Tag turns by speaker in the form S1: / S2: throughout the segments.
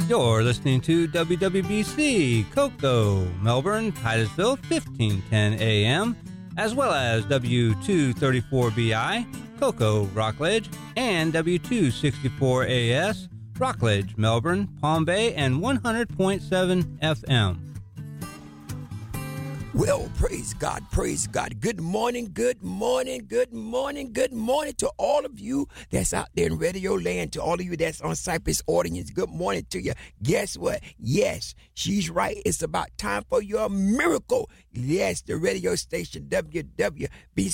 S1: You're listening to WWBC, Cocoa, Melbourne, Titusville, 1510 AM, as well as W234BI, Cocoa, Rockledge, and W264AS, Rockledge, Melbourne, Palm Bay, and 100.7 FM.
S2: Well, praise God, praise God. Good morning, good morning, good morning, good morning to all of you that's out there in radio land, to all of you that's on Cypress audience. Good morning to you. Guess what? Yes, she's right. It's about time for your miracle. Yes, the radio station WWBC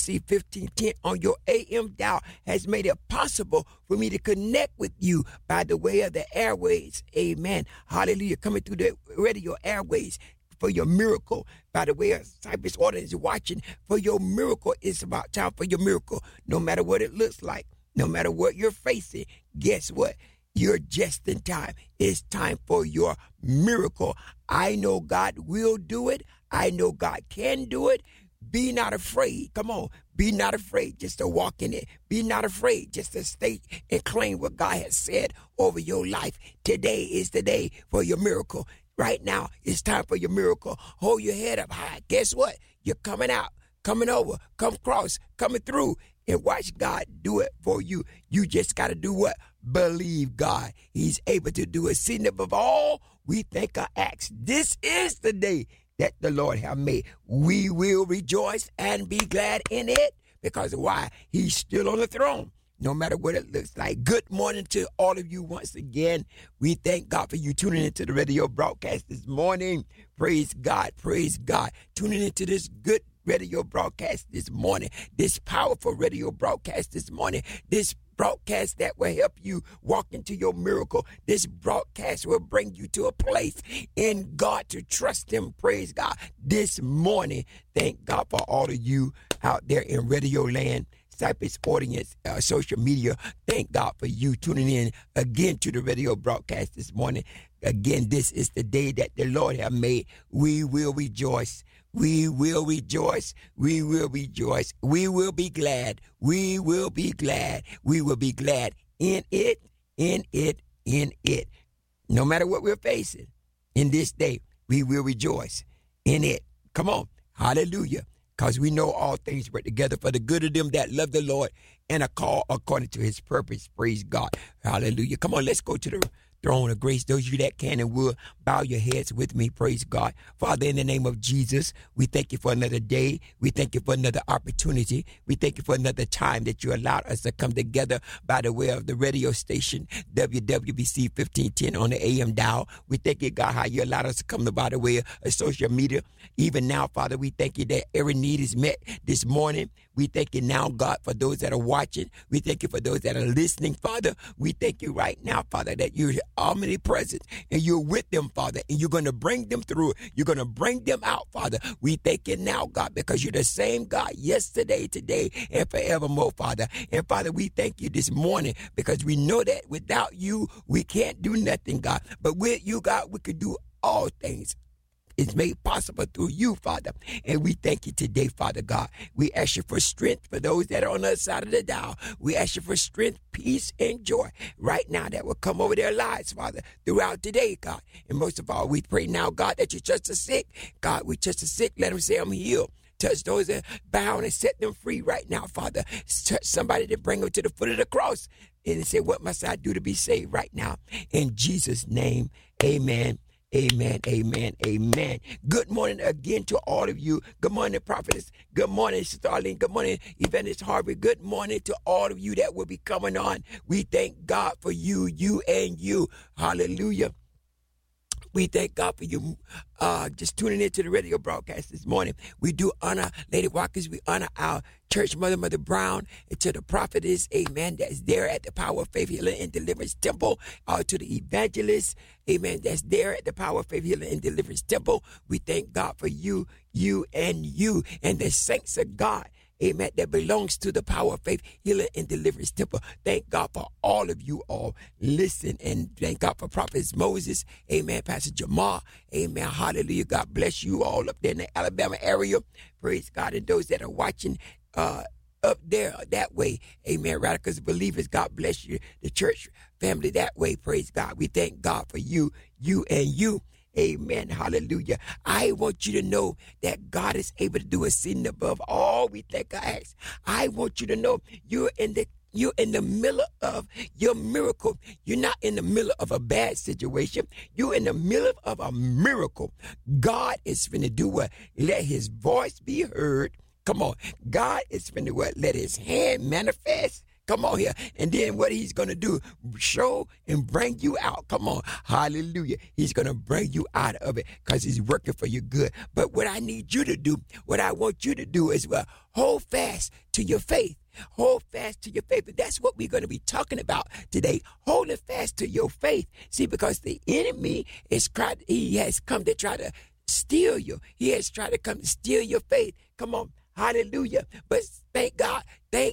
S2: 1510 on your AM dial has made it possible for me to connect with you by the way of the airways. Amen. Hallelujah. Coming through the radio airways for your miracle. By the way, Cypress audience watching, for your miracle, it's about time for your miracle. No matter what it looks like, no matter what you're facing, guess what? You're just in time. It's time for your miracle. I know God will do it. I know God can do it. Be not afraid. Come on. Be not afraid just to walk in it. Be not afraid just to state and claim what God has said over your life. Today is the day for your miracle. Right now, it's time for your miracle. Hold your head up high. Guess what? You're coming out, coming over, come across, coming through, and watch God do it for you. You just got to do what? Believe God. He's able to do exceeding above all we think or ask. This is the day that the Lord have made. We will rejoice and be glad in it, because why? He's still on the throne. No matter what it looks like. Good morning to all of you once again. We thank God for you tuning into the radio broadcast this morning. Praise God, praise God. Tuning into this good radio broadcast this morning. This powerful radio broadcast this morning. This broadcast that will help you walk into your miracle. This broadcast will bring you to a place in God to trust Him. Praise God. This morning, thank God for all of you out there in radio land, Cypress audience, social media. Thank God for you tuning in again to the radio broadcast this morning. Again, this is the day that the Lord has made. We will rejoice. We will rejoice. We will rejoice. We will be glad. We will be glad. We will be glad in it, in it, in it. No matter what we're facing in this day, we will rejoice in it. Come on. Hallelujah. Because we know all things work together for the good of them that love the Lord and are called according to His purpose. Praise God. Hallelujah. Come on, let's go to the throne of grace. Those of you that can and will, bow your heads with me. Praise God. Father, in the name of Jesus, we thank you for another day. We thank you for another opportunity. We thank you for another time that you allowed us to come together by the way of the radio station, WWBC 1510 on the AM dial. We thank you, God, how you allowed us to come by the way of social media. Even now, Father, we thank you that every need is met this morning. We thank you now, God, for those that are watching. We thank you for those that are listening, Father. We thank you right now, Father, that you're omnipresent and you're with them, Father, and you're going to bring them through. You're going to bring them out, Father. We thank you now, God, because you're the same God yesterday, today, and forevermore, Father. And Father, we thank you this morning because we know that without you, we can't do nothing, God. But with you, God, we can do all things. It's made possible through you, Father. And we thank you today, Father God. We ask you for strength for those that are on the other side of the dial. We ask you for strength, peace, and joy right now that will come over their lives, Father, throughout today, God. And most of all, we pray now, God, that you touch the sick. God, we touch the sick. Let them say, I'm healed. Touch those that are bound and set them free right now, Father. Touch somebody to bring them to the foot of the cross and say, what must I do to be saved right now? In Jesus' name, amen. Amen, amen, amen. Good morning again to all of you. Good morning, prophetess. Good morning, Sister Arlene. Good morning, Evangelist Harvey. Good morning to all of you that will be coming on. We thank God for you, you, and you. Hallelujah. We thank God for you just tuning into the radio broadcast this morning. We do honor Lady Watkins. We honor our church mother, Mother Brown, and to the prophetess, amen, that's there at the Power of Faith Healing and Deliverance Temple. To the evangelist, amen, that's there at the Power of Faith Healing and Deliverance Temple. We thank God for you, you, and you, and the saints of God, amen, that belongs to the Power of Faith Healing and Deliverance Temple. Thank God for all of you all. Listen, and thank God for Prophet Moses, amen, Pastor Jamal, amen, hallelujah. God bless you all up there in the Alabama area. Praise God. And those that are watching up there that way. Amen. Radicals believers, God bless you. The church family that way. Praise God. We thank God for you and you. Amen. Hallelujah. I want you to know that God is able to do exceeding above all we think or ask. I want you to know you're in the middle of your miracle. You're not in the middle of a bad situation. You're in the middle of a miracle. God is going to do what? Let his voice be heard. Come on. God is going to what? Let his hand manifest. Come on here. And then what he's going to do, show and bring you out. Come on. Hallelujah. He's going to bring you out of it because he's working for your good. But what I need you to do, what I want you to do is, well, hold fast to your faith. Hold fast to your faith. And that's what we're going to be talking about today. Holding fast to your faith. See, because the enemy he has come to try to steal you. He has tried to come to steal your faith. Come on. Hallelujah. But thank God.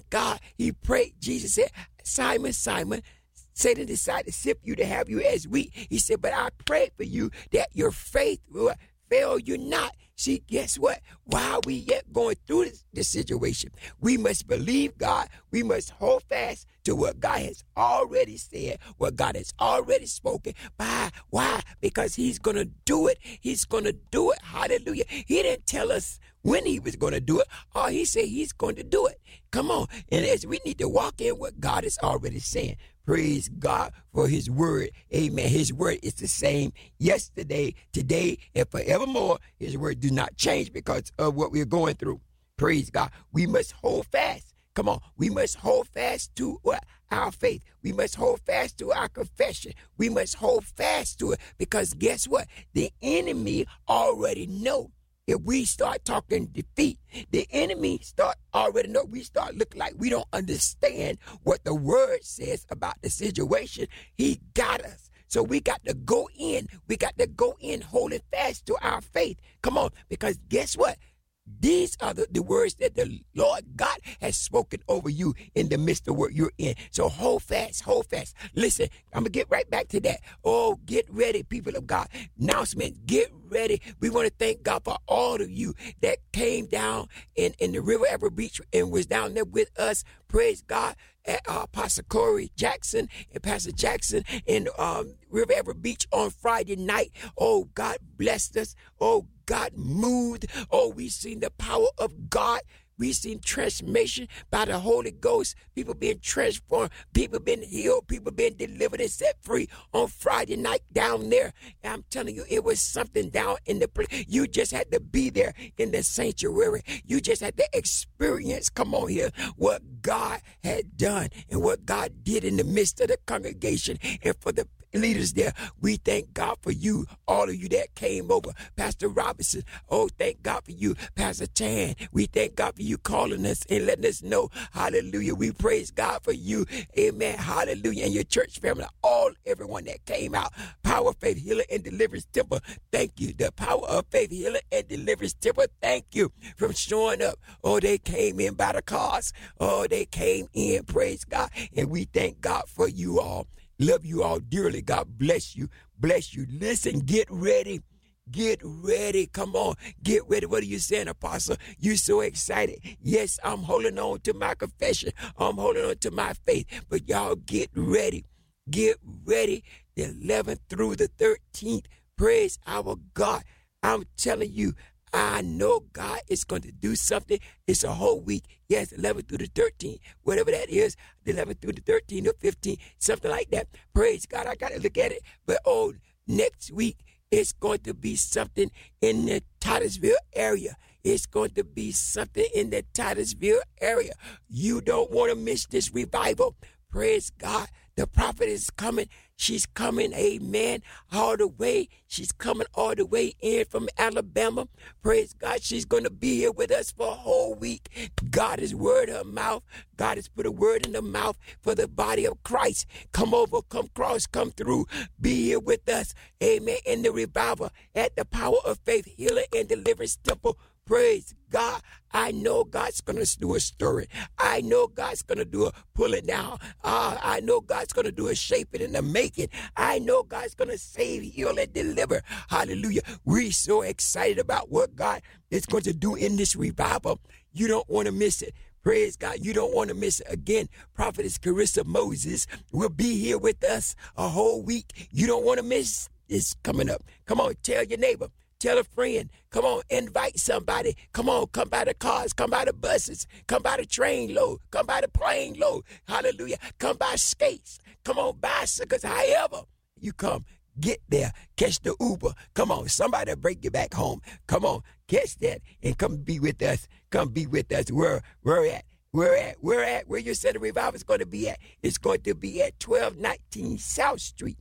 S2: He prayed. Jesus said, Simon, Simon, Satan decided to sift you to have you as wheat. He said, but I pray for you that your faith will fail you not. See, guess what? While we yet going through this situation, we must believe God. We must hold fast to what God has already said, what God has already spoken. Why? Because he's going to do it. He's going to do it. Hallelujah. He didn't tell us when he was going to do it. All he said he's going to do it. Come on. And as we need to walk in what God is already saying. Praise God for his word. Amen. His word is the same yesterday, today, and forevermore. His word do not change because of what we're going through. Praise God. We must hold fast. Come on. We must hold fast to our faith. We must hold fast to our confession. We must hold fast to it because guess what? The enemy already know. If we start talking defeat, the enemy already know. We start looking like we don't understand what the word says about the situation. He got us. So we got to go in. We got to go in holding fast to our faith. Come on, because guess what? These are the words that the Lord God has spoken over you in the midst of what you're in. So hold fast, hold fast. Listen, I'm going to get right back to that. Oh, get ready, people of God. Announcement, get ready. We want to thank God for all of you that came down in the River Ever Beach and was down there with us. Praise God. At Pastor Corey Jackson and Pastor Jackson in River Ever Beach on Friday night. Oh, God blessed us. Oh, God moved. Oh, we seen the power of God. We seen transformation by the Holy Ghost. People being transformed. People being healed. People being delivered and set free on Friday night down there. And I'm telling you, it was something down in the place. You just had to be there in the sanctuary. You just had to experience, come on here, what God had done and what God did in the midst of the congregation. And for the leaders there, we thank God for you, all of you that came over. Pastor Robinson, oh, thank God for you. Pastor Chan, we thank God for you calling us and letting us know. Hallelujah. We praise God for you. Amen. Hallelujah. And your church family, everyone that came out. Power, Faith, Healing, and Deliverance Temple. Thank you. The Power of Faith, Healing, and Deliverance Temple. Thank you for showing up. Oh, they came in by the cars. Oh, they came in. Praise God. And we thank God for you all. Love you all dearly. God bless you. Bless you. Listen, get ready. Get ready. Come on. Get ready. What are you saying, Apostle? You're so excited. Yes, I'm holding on to my confession. I'm holding on to my faith. But y'all get ready. Get ready. The 11th through the 13th. Praise our God. I'm telling you, I know God is going to do something. It's a whole week. Yes, 11th through the 13th, whatever that is, the 11th through the 13th or 15th, something like that. Praise God. I got to look at it. But, next week, it's going to be something in the Titusville area. It's going to be something in the Titusville area. You don't want to miss this revival. Praise God. The prophet is coming. She's coming, amen, all the way. She's coming all the way in from Alabama. Praise God. She's going to be here with us for a whole week. God has word her mouth. God has put a word in the mouth for the body of Christ. Come over, come cross, come through. Be here with us, amen, in the revival at the Power of Faith, Healing, and Deliverance Temple. Praise God. I know God's going to do a stirring. I know God's going to do a pulling down. I know God's going to do a shaping and a making. I know God's going to save, heal, and deliver. Hallelujah. We're so excited about what God is going to do in this revival. You don't want to miss it. Praise God. You don't want to miss it. Again, Prophetess Carissa Moses will be here with us a whole week. You don't want to miss this coming up. Come on, tell your neighbor. Tell a friend. Come on, invite somebody. Come on, come by the cars. Come by the buses. Come by the train load. Come by the plane load. Hallelujah. Come by skates. Come on, bicycles. However you come, get there. Catch the Uber. Come on, somebody break you back home. Come on, catch that and come be with us. Come be with us. Where at? Where you said the revival is going to be at? It's going to be at 1219 South Street.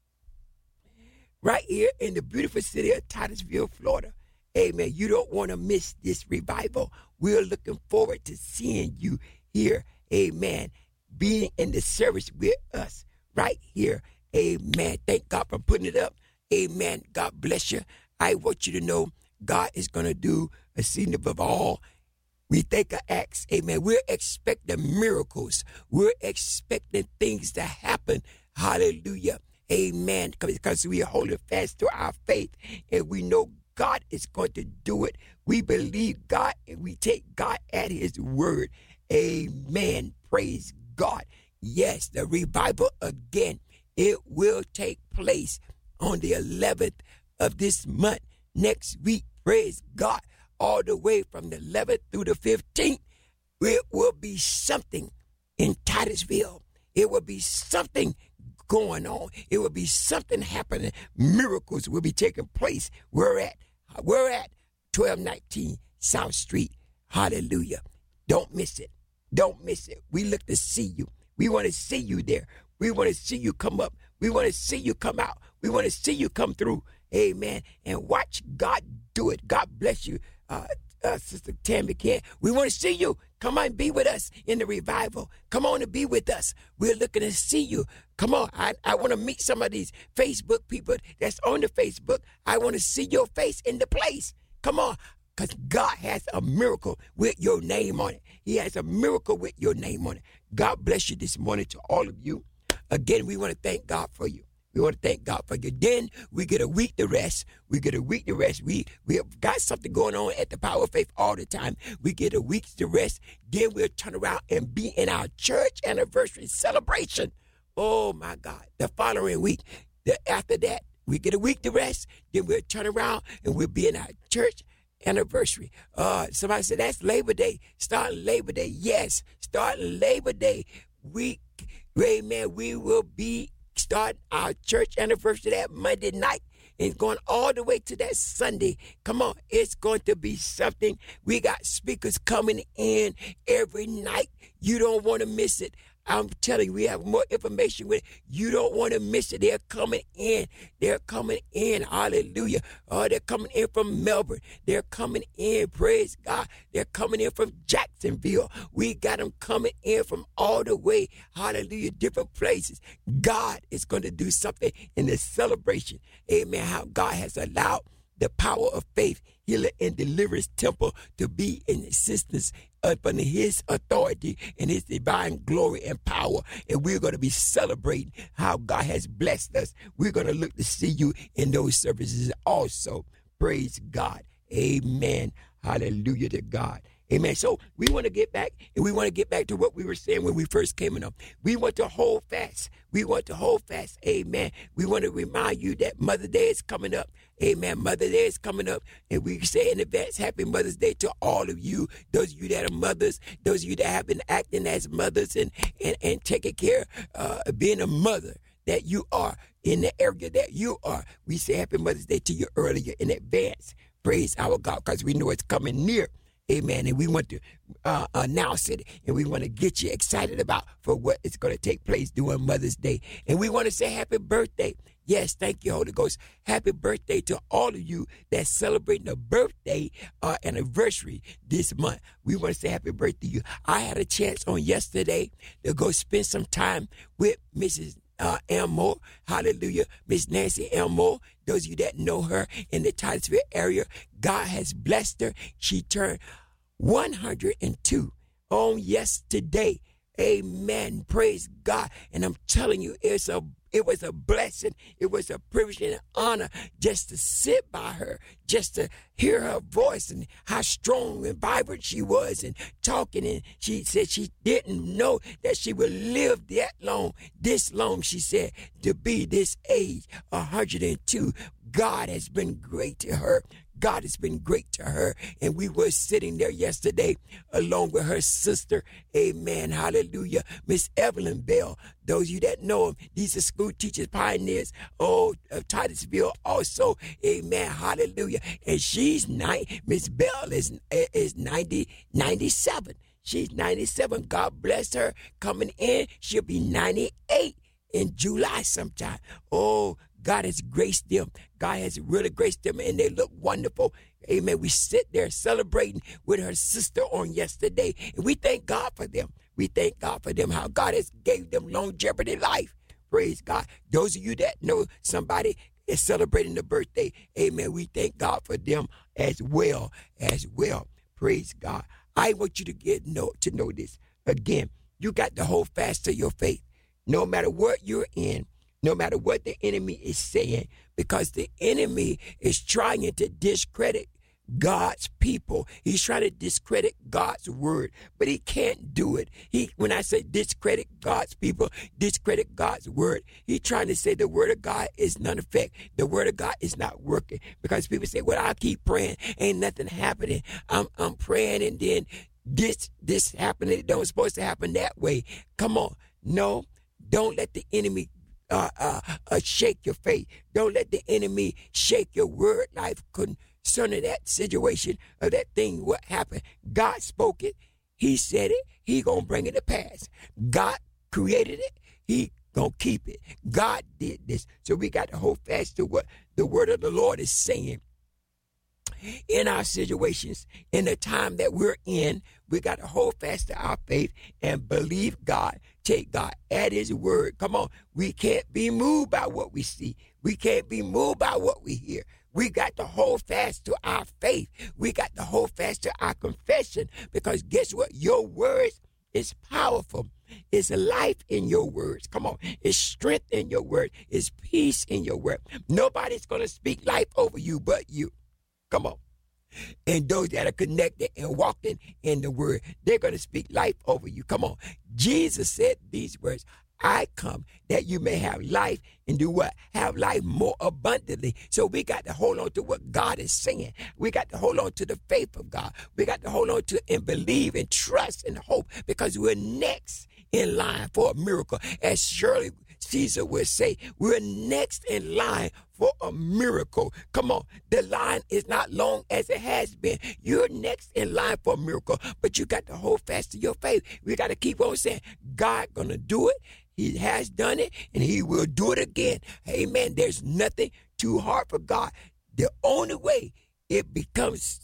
S2: Right here in the beautiful city of Titusville, Florida. Amen. You don't want to miss this revival. We're looking forward to seeing you here. Amen. Being in the service with us right here. Amen. Thank God for putting it up. Amen. God bless you. I want you to know God is going to do a scene above all. We think of acts. Amen. We're expecting miracles. We're expecting things to happen. Hallelujah. Amen. Because we are holding fast to our faith and we know God is going to do it. We believe God and we take God at his word. Amen. Praise God. Yes, the revival again. It will take place on the 11th of this month next week. Praise God. All the way from the 11th through the 15th. It will be something in Titusville. It will be something going on. It will be something happening. Miracles will be taking place. We're at 1219 South Street. Hallelujah. Don't miss it. Don't miss it. We look to see you. We want to see you there. We want to see you come up. We want to see you come out. We want to see you come through. Amen. And watch God do it. God bless you, Sister Tammy Ken. We want to see you. Come on, be with us in the revival. Come on and be with us. We're looking to see you. Come on. I want to meet some of these Facebook people that's on the Facebook. I want to see your face in the place. Come on. Because God has a miracle with your name on it. He has a miracle with your name on it. God bless you this morning to all of you. Again, we want to thank God for you. We want to thank God for you. Then we get a week to rest. We get a week to rest. We have got something going on at the Power of Faith all the time. We get a week to rest. Then we'll turn around and be in our church anniversary celebration. Oh, my God. The following week, after that, we get a week to rest. Then we'll turn around and we'll be in our church anniversary. Somebody said, that's Labor Day. Starting Labor Day. Yes, starting Labor Day week. Amen. We will be starting our church anniversary that Monday night and going all the way to that Sunday. Come on, it's going to be something. We got speakers coming in every night. You don't want to miss it. I'm telling you, we have more information with it. You don't want to miss it. They're coming in. They're coming in. Hallelujah. Oh, they're coming in from Melbourne. They're coming in. Praise God. They're coming in from Jacksonville. We got them coming in from all the way. Hallelujah. Different places. God is going to do something in this celebration. Amen. How God has allowed the Power of Faith, Healing and Deliverance Temple to be in existence under his authority and his divine glory and power. And we're going to be celebrating how God has blessed us. We're going to look to see you in those services also. Praise God. Amen. Hallelujah to God. Amen. So we want to get back, and we want to get back to what we were saying when we first came in. We want to hold fast. We want to hold fast. Amen. We want to remind you that Mother's Day is coming up. Amen. Mother's Day is coming up. And we say in advance, Happy Mother's Day to all of you. Those of you that are mothers, those of you that have been acting as mothers and taking care of being a mother that you are in the area that you are. We say Happy Mother's Day to you earlier in advance. Praise our God, because we know it's coming near. Amen. And we want to announce it, and we want to get you excited about for what is going to take place during Mother's Day. And we want to say happy birthday. Yes, thank you, Holy Ghost. Happy birthday to all of you that's celebrating a birthday anniversary this month. We want to say happy birthday to you. I had a chance on yesterday to go spend some time with Mrs. Elmore. Hallelujah. Miss Nancy Elmore. Those of you that know her in the Titusville area, God has blessed her. She turned 102 on yesterday. Amen. Praise God. And I'm telling you, it was a blessing. It was a privilege and an honor just to sit by her, just to hear her voice and how strong and vibrant she was and talking. And she said she didn't know that she would live that long, this long, she said, to be this age, 102. God has been great to her. God has been great to her. And we were sitting there yesterday along with her sister. Amen. Hallelujah. Miss Evelyn Bell. Those of you that know them, these are school teachers, pioneers. Oh, of Titusville also. Amen. Hallelujah. And she's Miss Bell is 97. She's 97. God bless her. Coming in, she'll be 98 in July sometime. Oh, God has graced them. God has really graced them, and they look wonderful. Amen. We sit there celebrating with her sister on yesterday, and we thank God for them. We thank God for them, how God has gave them longevity life. Praise God. Those of you that know somebody is celebrating the birthday, amen, we thank God for them as well. Praise God. I want you to know this. Again, you got to hold fast to your faith. No matter what you're in, no matter what the enemy is saying, because the enemy is trying to discredit God's people. He's trying to discredit God's word, but he can't do it. When I say discredit God's people, discredit God's word, he's trying to say the word of God is none effect. The word of God is not working, because people say, well, I keep praying, ain't nothing happening. I'm praying, and then this happening. It don't supposed to happen that way. Come on. No, don't let the enemy shake your faith. Don't let the enemy shake your word life concerning that situation or that thing, what happened. God spoke it. He said it. He gonna bring it to pass. God created it. He gonna keep it. God did this. So we got to hold fast to what the word of the Lord is saying. In our situations, in the time that we're in, we got to hold fast to our faith and believe God. Take God at his word. Come on. We can't be moved by what we see. We can't be moved by what we hear. We got to hold fast to our faith. We got to hold fast to our confession, because guess what? Your words is powerful. It's life in your words. Come on. It's strength in your word. It's peace in your word. Nobody's going to speak life over you but you. Come on. And those that are connected and walking in the word, they're going to speak life over you. Come on. Jesus said these words, I come that you may have life and do what? Have life more abundantly. So we got to hold on to what God is saying. We got to hold on to the faith of God. We got to hold on to and believe and trust and hope, because we're next in line for a miracle. As Shirley Caesar would say, we're next in line for a miracle. Come on. The line is not long as it has been. You're next in line for a miracle, but you got to hold fast to your faith. We got to keep on saying, God gonna do it. He has done it, and he will do it again. Amen. There's nothing too hard for God. The only way it becomes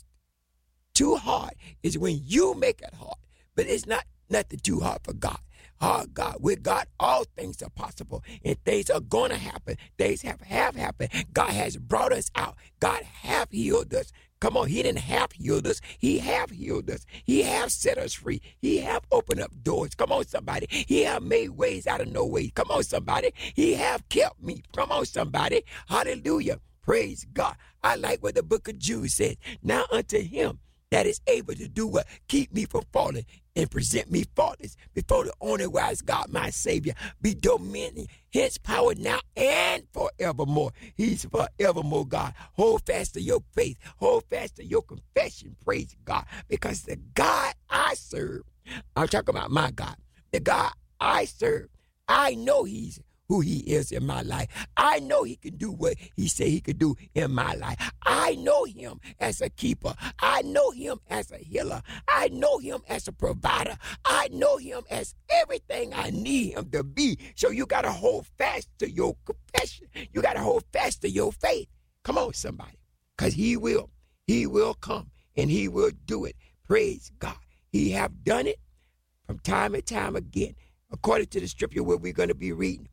S2: too hard is when you make it hard. But it's not nothing too hard for God. Oh, God, with God, all things are possible, and things are going to happen. Things have happened. God has brought us out. God have healed us. Come on, he didn't have healed us. He have healed us. He have set us free. He have opened up doors. Come on, somebody. He have made ways out of no way. Come on, somebody. He have kept me. Come on, somebody. Hallelujah. Praise God. I like what the book of Jude says. Now unto him that is able to do what? Keep me from falling and present me faultless before the only wise God, my Savior, be dominion, his power now and forevermore. He's forevermore God. Hold fast to your faith. Hold fast to your confession. Praise God. Because the God I serve, I'm talking about my God, the God I serve, I know he's who he is in my life. I know he can do what he said he could do in my life. I know him as a keeper. I know him as a healer. I know him as a provider. I know him as everything I need him to be. So you got to hold fast to your confession. You got to hold fast to your faith. Come on, somebody. Because he will come and he will do it. Praise God. He have done it from time and time again. According to the scripture where we're going to be reading,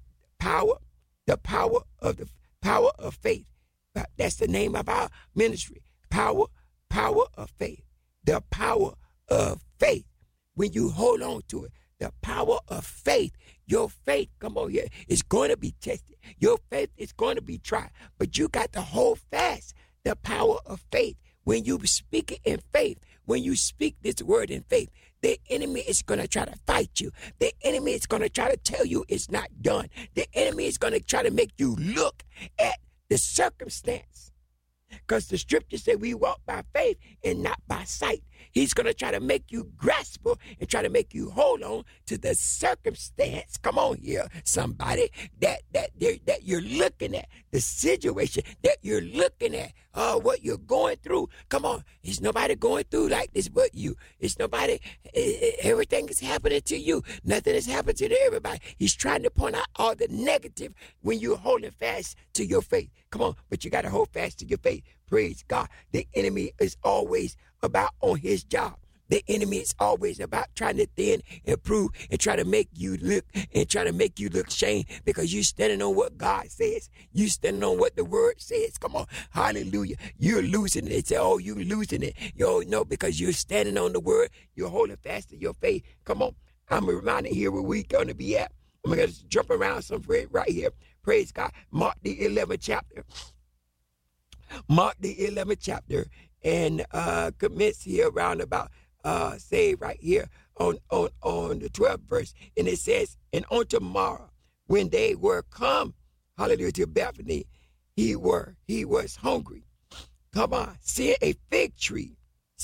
S2: the power of faith. That's the name of our ministry. Power of faith. The power of faith. When you hold on to it, The power of faith. Your faith, come on here, is going to be tested. Your faith is going to be tried. But you got to hold fast the power of faith. When you speak it in faith, when you speak this word in faith, the enemy is going to try to fight you. The enemy is going to try to tell you it's not done. The enemy is going to try to make you look at the circumstance. Because the scripture said we walk by faith and not by sight. He's going to try to make you grasp and try to make you hold on to the circumstance. Come on here, somebody, that you're looking at, the situation that you're looking at, what you're going through. Come on, there's nobody going through like this but you. It's nobody, everything is happening to you. Nothing is happening to everybody. He's trying to point out all the negative when you're holding fast to your faith. Come on, but you got to hold fast to your faith. Praise God. The enemy is always about on his job. The enemy is always about trying to thin and prove and try to make you look shame because you're standing on what God says. You standing on what the word says. Come on. Hallelujah. You're losing it. They say, oh, you're losing it. You no, because you're standing on the word. You're holding fast to your faith. Come on. I'm reminded here where we're going to be at. I'm going to jump around somewhere right here. Praise God. Mark the 11th chapter. Mark the 11th chapter and commence here around about say right here on the 12th verse. And it says, and on tomorrow when they were come, hallelujah, to Bethany, he was hungry. Come on, seeing a fig tree,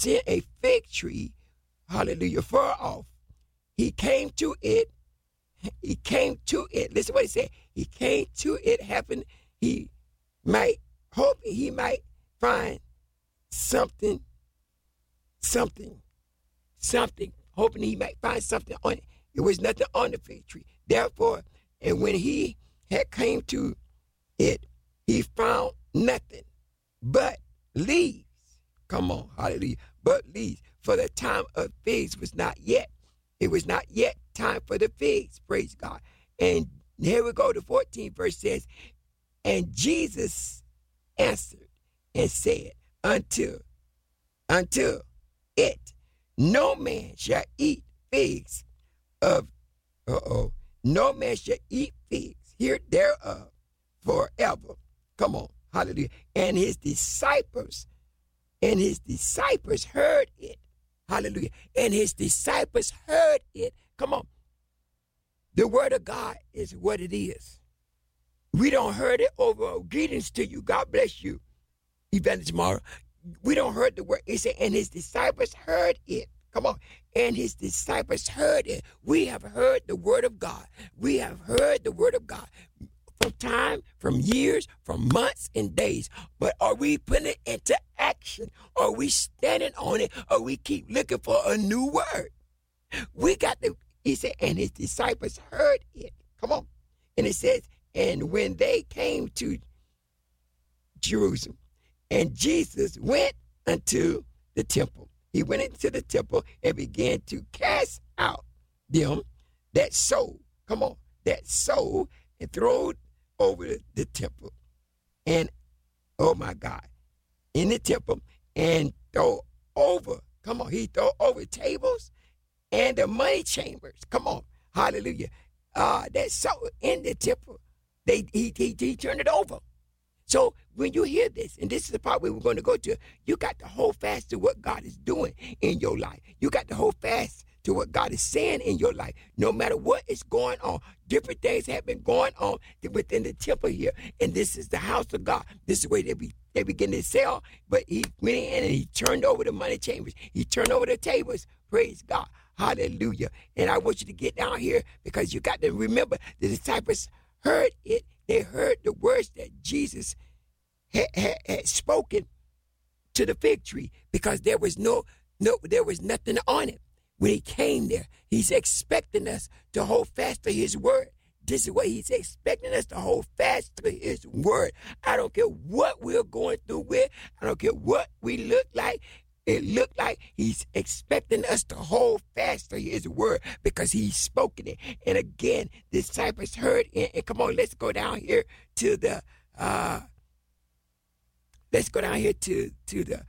S2: hallelujah, far off. He came to it. Listen what he said. He came to it, happened he might find something, hoping he might find something on it. It was nothing on the fig tree. Therefore, and when he had came to it, he found nothing but leaves. Come on, hallelujah. But leaves, for the time of figs was not yet. It was not yet time for the figs, praise God. And here we go, the 14th verse says, and Jesus answered and said unto it, no man shall eat figs no man shall eat figs here thereof forever. Come on, hallelujah. And his disciples heard it. Hallelujah. And his disciples heard it. Come on. The word of God is what it is. We don't heard it over greetings to you. God bless you, Evangelist Mara. We don't heard the word. It said, and his disciples heard it. Come on. And his disciples heard it. We have heard the word of God. We have heard the word of God from years, from months and days. But are we putting it into action? Are we standing on it? Or we keep looking for a new word? He said, and his disciples heard it. Come on. And it says, and when they came to Jerusalem, and Jesus went unto the temple. He went into the temple and began to cast out them that sold. Come on. That sold and throwed over the temple. And, oh my God, in the temple and throw over. Come on. He throw over tables and the money chambers. Come on. Hallelujah. That sold in the temple. He turned it over. So when you hear this, and this is the part where we're going to go to, you got to hold fast to what God is doing in your life. You got to hold fast to what God is saying in your life. No matter what is going on, different things have been going on within the temple here. And this is the house of God. This is where they begin to sell. But he went in and he turned over the money chambers. He turned over the tables. Praise God. Hallelujah. And I want you to get down here because you got to remember the disciples heard it. They heard the words that Jesus had spoken to the fig tree because there was there was nothing on it. When he came there, he's expecting us to hold fast to his word. This is what he's expecting us to hold fast to his word. I don't care what we're going through with. I don't care what we look like. It looked like he's expecting us to hold fast to his word because he's spoken it. And again, the disciples heard it. And come on, let's go down here to the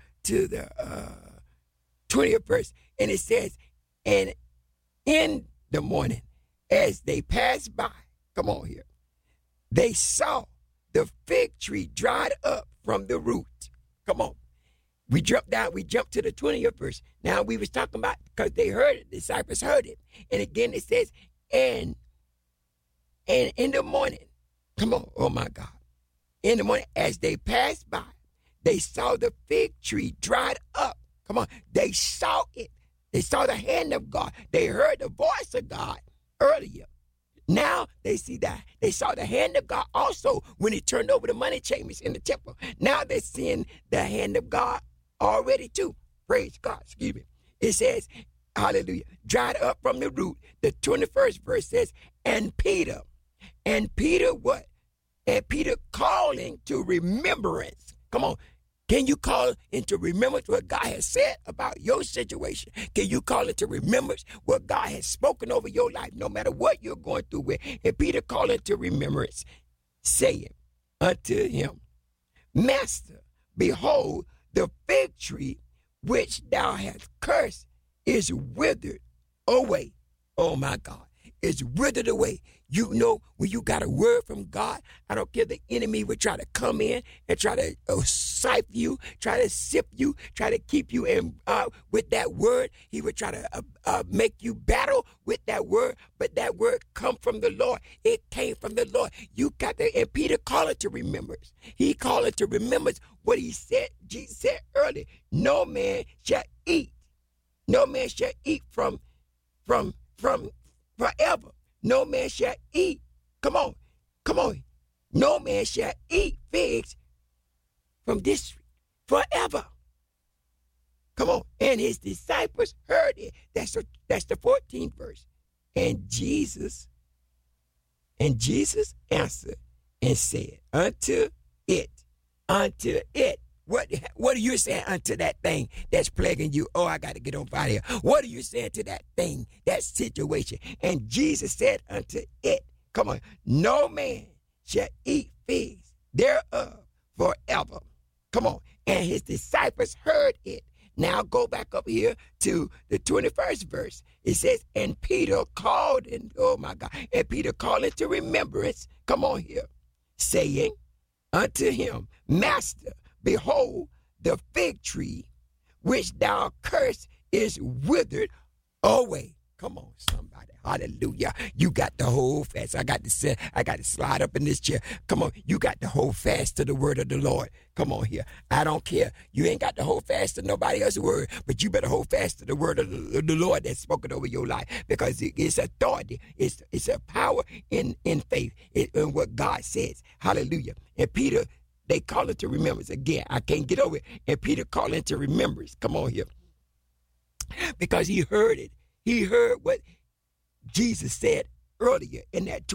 S2: 20th verse. And it says, and in the morning, as they passed by, come on here, they saw the fig tree dried up from the root. Come on. We jumped to the 20th verse. Now we was talking about, because they heard it, the disciples heard it. And again it says, and in the morning, come on, oh my God. In the morning, as they passed by, they saw the fig tree dried up. Come on, they saw it. They saw the hand of God. They heard the voice of God earlier. Now they see that. They saw the hand of God also when he turned over the money chambers in the temple. Now they're seeing the hand of God already too. Praise God. Excuse me. It says, hallelujah, dried up from the root. The 21st verse says, and Peter what? And Peter calling to remembrance. Come on. Can you call into remembrance what God has said about your situation? Can you call into remembrance what God has spoken over your life, no matter what you're going through with? And Peter called into remembrance, saying unto him, Master, behold, the fig tree which thou hast cursed is withered away. Oh my God, it's withered away. You know, when you got a word from God, I don't care, the enemy would try to come in and try to sift you, try to sift you, try to keep you in with that word. He would try to make you battle with that word, but that word come from the Lord. It came from the Lord. You got to, and Peter called it to remembrance. He called it to remembrance what he said. Jesus said earlier, no man shall eat. No man shall eat from forever. No man shall eat. Come on. No man shall eat figs from this tree forever. Come on. And his disciples heard it. That's the 14th verse. And Jesus answered and said, unto it. What are you saying unto that thing that's plaguing you? Oh, I got to get on out here. What are you saying to that thing, that situation? And Jesus said unto it, come on, no man shall eat figs thereof forever. Come on. And his disciples heard it. Now go back up here to the 21st verse. It says, and Peter called, and oh my God, and Peter called into remembrance, come on here, saying unto him, Master, behold, the fig tree which thou cursed is withered away. Come on, somebody. Hallelujah. You got to hold fast. I got to slide up in this chair. Come on. You got to hold fast to the word of the Lord. Come on here. I don't care. You ain't got to hold fast to nobody else's word, but you better hold fast to the word of the Lord that's spoken over your life, because it's authority. It's a power in faith, in what God says. Hallelujah. And Peter, they call it to remembrance. Again, I can't get over it. And Peter called it to remembrance. Come on here. Because he heard it. He heard what Jesus said earlier in that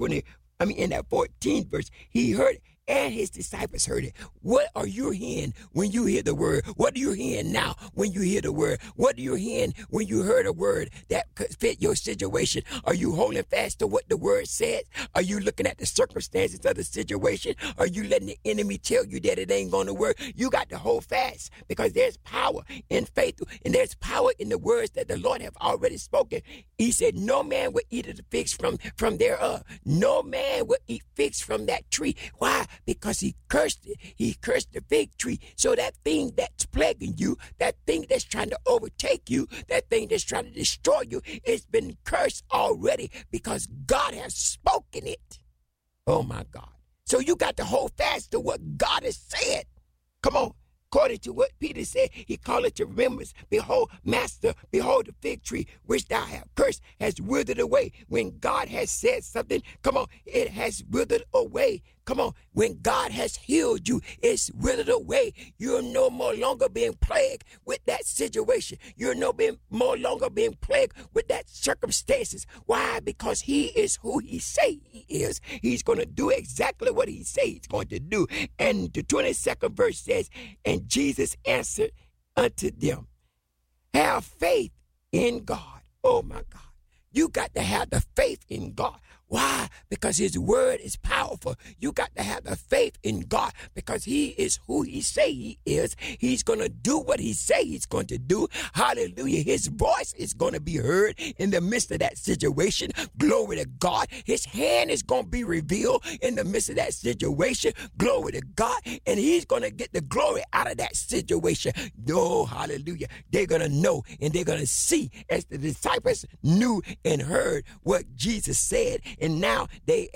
S2: 14th verse. He heard it, and his disciples heard it. What are you hearing when you hear the word? What are you hearing now when you hear the word? What are you hearing when you heard a word that could fit your situation? Are you holding fast to what the word says? Are you looking at the circumstances of the situation? Are you letting the enemy tell you that it ain't going to work? You got to hold fast, because there's power in faith, and there's power in the words that the Lord have already spoken. He said, no man will eat of the figs from thereof. No man will eat figs from that tree. Why? Because he cursed it. He cursed the fig tree. So that thing that's plaguing you, that thing that's trying to overtake you, that thing that's trying to destroy you, it's been cursed already, because God has spoken it. Oh my God. So you got to hold fast to what God has said. Come on. According to what Peter said, he called it to remembrance. Behold, Master, behold, the fig tree which thou hast cursed has withered away. When God has said something, come on, it has withered away. Come on, when God has healed you, it's withered away. You're no more longer being plagued with that situation. You're no longer being plagued with that circumstances. Why? Because he is who he say he is. He's going to do exactly what he say he's going to do. And the 22nd verse says, and Jesus answered unto them, have faith in God. Oh my God. You got to have the faith in God. Why? because his word is powerful. You got to have the faith in God because he is who he say he is. He's going to do what he say he's going to do. Hallelujah. His voice is going to be heard in the midst of that situation. Glory to God. His hand is going to be revealed in the midst of that situation. Glory to God. And he's going to get the glory out of that situation. Oh, hallelujah. They're going to know and they're going to see as the disciples knew and heard what Jesus said. And now they